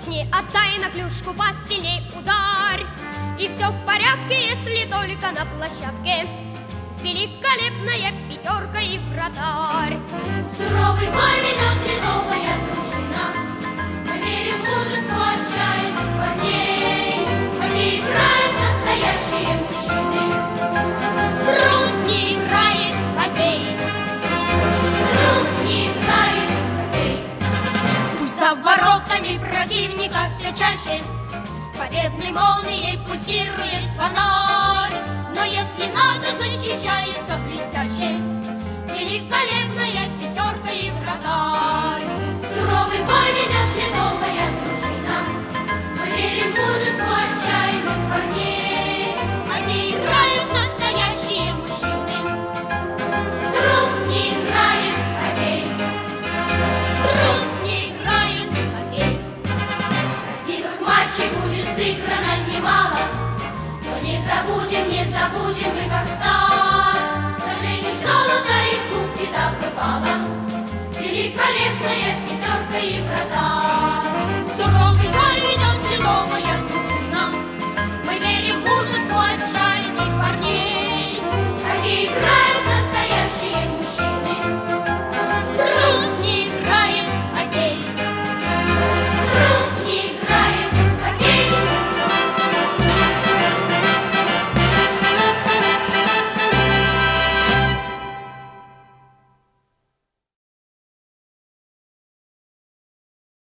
поточней отдай на клюшку, посильней ударь. И все в порядке, если только на площадке великолепная пятерка и вратарь. Суровый бой ведет ледовая дружина. Мы верим в мужество отчаянных парней. Они играют настоящие мужчины. Трус не играет в хоккей. Трус не играет в хоккей. Пусть за воротами противника все чаще победной молнией пульсирует фонарь. Но если надо, защищается блестяще великолепная пятерка и вратарь. Суровый бой ведет ледовая дружина. Мы верим в мужество отчаянных парней. Они играют настоящие мужчины. Трус не играет в хоккей. Трус не играет в хоккей. Красивых матчей будет сыграно немало, но не забудем мы, как стар. Сражений золота и кубки добывала великолепная пятерка и вратарь.